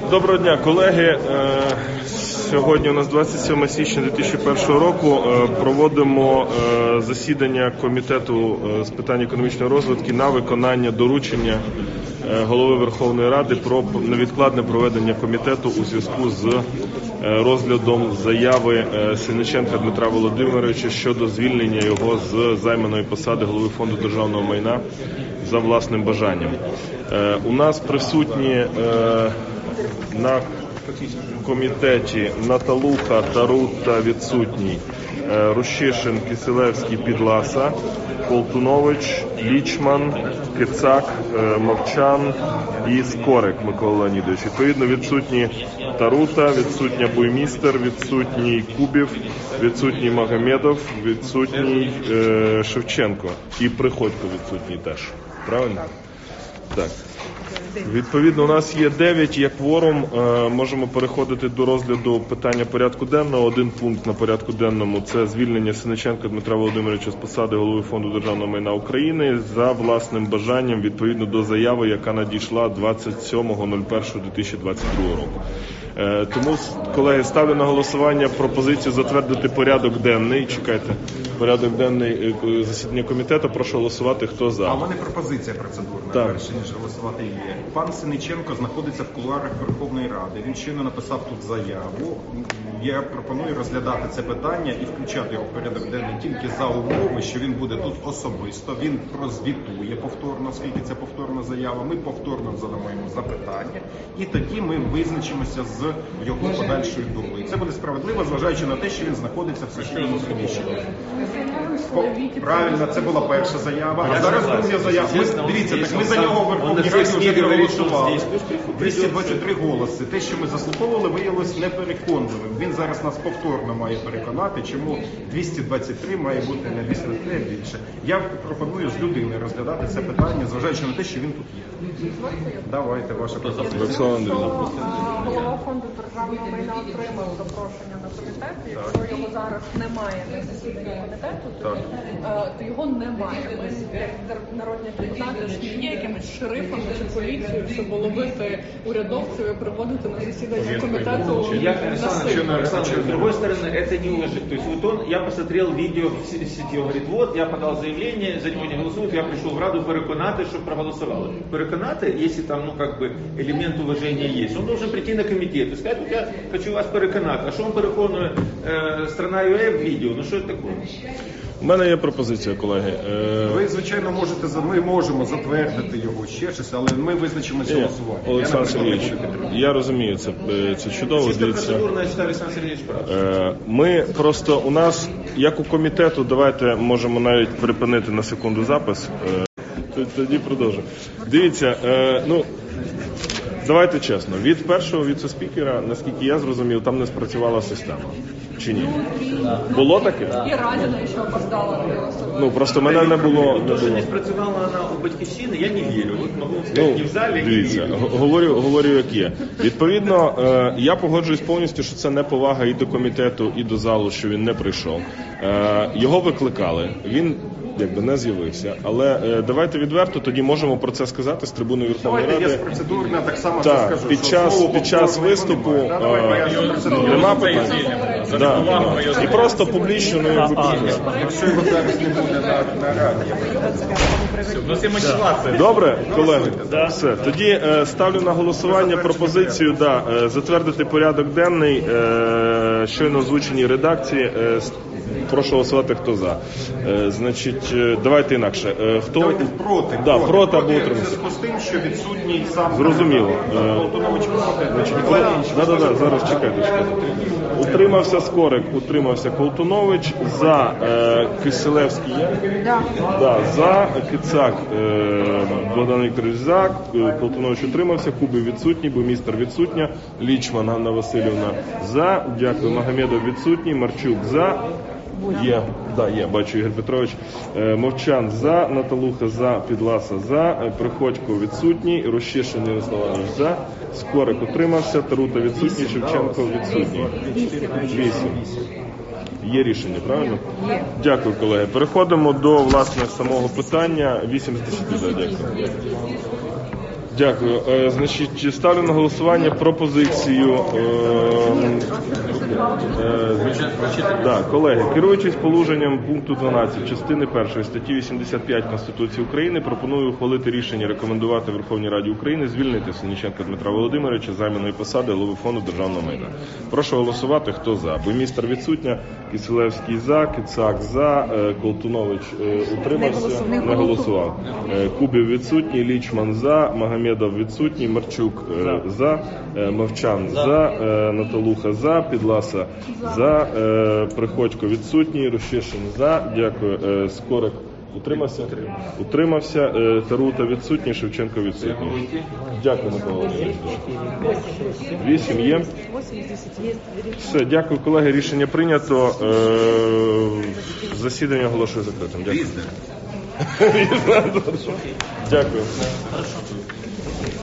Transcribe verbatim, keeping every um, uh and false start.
Доброго дня, колеги. Сьогодні у нас двадцять сьоме січня дві тисячі першого року. Проводимо засідання Комітету з питань економічної розвитку на виконання доручення Голови Верховної Ради про невідкладне проведення комітету у зв'язку з розглядом заяви Сенниченка Дмитра Володимировича щодо звільнення його з займаної посади Голови Фонду державного майна за власним бажанням. У нас присутні на комітеті Наталуха, Тарута відсутній, Рущишин, Киселевський, Підласа, Колтунович, Лічман, Кицак, Мовчан і Скорик Микола Леонідович. Відповідно, відсутні Тарута, відсутня Буймістер, відсутній Кубів, відсутній Магомедов, відсутній е, Шевченко і Приходько відсутній теж. Правильно? Так. Відповідно, у нас є дев'ять, є кворум, можемо переходити до розгляду питання порядку денного. Один пункт на порядку денному – це звільнення Сенниченка Дмитра Володимировича з посади Голови Фонду державного майна України за власним бажанням відповідно до заяви, яка надійшла двадцять сьомого першого дві тисячі двадцять другого року. Тому, колеги, ставлю на голосування пропозицію затвердити порядок денний. Чекайте, порядок денний засідання комітету. Прошу голосувати, хто за. А в мене пропозиція процедурна, перше ніж голосувати є. Пан Сенниченко знаходиться в кулуарах Верховної Ради. Він щойно написав тут заяву. Я пропоную розглядати це питання і включати його в порядок денний тільки за умови, що він буде тут особисто. Він прозвітує повторно, оскільки це повторна заява. Ми повторно задамо йому запитання. І тоді ми визначимося з його подальшою долею. Це буде справедливо, зважаючи на те, що він знаходиться в сесійному приміщенні. Правильно, це була перша заява. А зараз друга заява. Ми, дивіться, так ми за нього в Верховній Раді вже проголосували. двісті двадцять три голоси. Те, що ми заслуховували, виявилось непереконливим. Він зараз нас повторно має переконати, чому двісті двадцять три має бути не двісті двадцять три, а більше. Я пропоную з людини розглядати це питання, зважаючи на те, що він тут є. Давайте, ваша пропозиція. Голова фонду державного майна отримав запрошення на комітет. Якщо його зараз немає на засіданні комітету, то, то його немає. Ми, як народні депутати, ж не є якимось шерифом чи поліцією, щоб ловити урядовців і приводити на засідання комітету насильно. С другой стороны, это не ложит. То есть вот он, я посмотрел видео в сети, он говорит, вот, я подал заявление, за него не голосуют, я пришел в Раду переконати, щоб проголосували. Переконати, если там, ну, как бы, элемент уважения есть, он должен прийти на комитет и сказать, вот я хочу вас переконати. А що він переконує е, страна ю е в відео? Ну, що це таке? У мене є пропозиція, колеги. Ви, звичайно, можете, ми можемо затвердити його ще щось, але ми визначимося голосування. Олександр Сергійович, я розумію, це, це чудово. Чисто процедурно, я считаю, Олександр Сергійович прав. Ми просто, у нас, як у комітету, давайте можемо навіть припинити на секунду запис. Тоді продовжимо. Дивіться, ну, давайте чесно, від першого віце-спікера, наскільки я зрозумів, там не спрацювала система. Чи ні? Було таке? І Радіна ще опоздала. Ну, просто мене не було. То, що не спрацювала вона у Батьківщини, я не вірю. От можу сказати, ну, не в залі, дивіться, не вірю. Говорю, говорю, як є. Відповідно, е, я погоджуюсь повністю, що це неповага і до комітету, і до залу, що він не прийшов. Е, його викликали, він якби не з'явився. Але е, давайте відверто, тоді можемо про це сказати з трибуни Верховної Ради. Давайте я процедурно так само так, це скажу. Під час, під час виступу е, нема питань. Да, да. І просто публічно не випустити. Якщо його зараз не буде на, на раді. У нас є мотивація. Добре, колеги? Все. Тоді е, ставлю на голосування пропозицію да, е, затвердити порядок денний, е, щойно озвученій редакції. Е, прошу голосувати, хто за. Е, значить, е, давайте інакше. Е, хто Давайте проти. Да, проти, проти проти або в утримався. зв'язку з тим, що відсутній сам... Зрозуміло. Колтунович проти. Да, да, да, зараз чекайте, чекайте. Утримався Скорик, утримався Колтунович, за е, Киселевський є? Да. Да, за Кицак е, Богдан Вікторович за, Колтунович утримався, Кубів відсутній, Буймістер відсутня, Лічман Ганна Васильівна за, дякую, Магомедов відсутній, Марчук за, є, да, є, бачу, Ігор Петрович, е, Мовчан за, Наталуха за, Підласа за, Приходько відсутній, Рущишин Ярослав Іванович за, Скорик утримався, Тарута відсутній, Шевченко відсутній. Вісім. Є рішення, правильно? Є. Дякую, колеги. Переходимо до, власне, самого питання. вісім з десяти, дякую. Дякую. Е, Значить, ставлю на голосування пропозицію. Е, е, да, колеги, керуючись положенням пункту дванадцять частини першої статті вісімдесят п'ять Конституції України, пропоную ухвалити рішення рекомендувати Верховній Раді України звільнити Синіченка Дмитра Володимировича з займаної посади голови фонду державного майна. Прошу голосувати, хто за. Буймістер відсутня, Киселевський за, Кицак за, е, Колтунович е, утримався, не голосував. Е, Кубів відсутній, Лічман за, Магомедов відсутній, Марчук е, за, е, Мовчан за, е, Наталуха за, Підласа за, е, Приходько відсутній, Рущишин за, дякую, е, Скорик утримався, утримався, е, Тарута відсутній, Шевченко відсутній. Дякую, Микола Володимирович. Вісім є. Все, дякую, колеги, рішення прийнято. Е, засідання оголошую закритим. Дякую. Дякую.